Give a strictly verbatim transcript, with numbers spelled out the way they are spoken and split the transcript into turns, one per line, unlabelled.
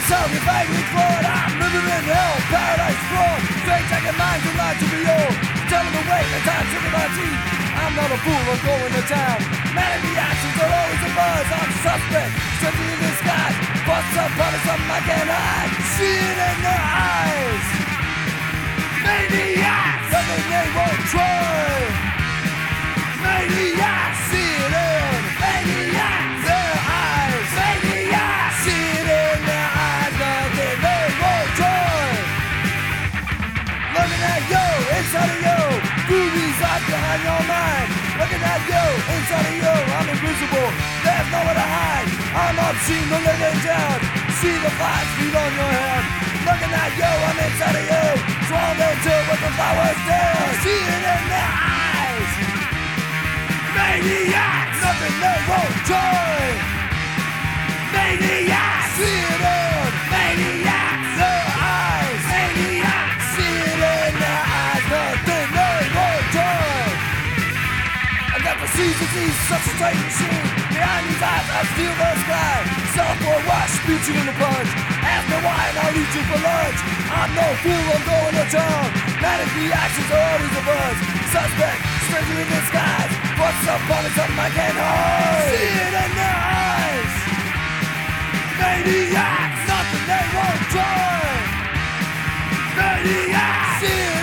myself, you're vaguely flawed. I'm living in hell, paradise flawed. Strange taking minds and lies to be old. Telling the way, the time to my teeth. I'm not a fool, I'm going to town. Many reactions are always a buzz. I'm suspect, stranger in disguise. Bust up, probably something I can't hide. See it in their eyes. Maniacs, nothing they won't try. Maniacs, see it in maniacs, their eyes. Maniacs, see it in their eyes. Nothing they won't try. Looking at you, inside of you. Boobies out behind your mind. Looking at you, inside of you. I'm invisible, there's nowhere to hide. I'm obscene, the living down. See the flies feet on your head. Looking at you, I'm inside of you. Swarmed into with the flowers down. See it in their eyes. Maniacs, nothing they won't try. Maniacs, see it in maniacs, their eyes. Maniacs, see it in their eyes. Nothing they won't try. I got the season, see such a tight machine. Behind these eyes, I steal the sky. Self for a rush, beat you in the punch. Ask me why and I'll eat you for lunch. I'm no fool, I'm going to town. Manic reactions are always a buzz. Suspect, stranger in disguise. What's up on it, something I can't hide. See it in their eyes. Maniacs, nothing they won't try. Maniacs, see it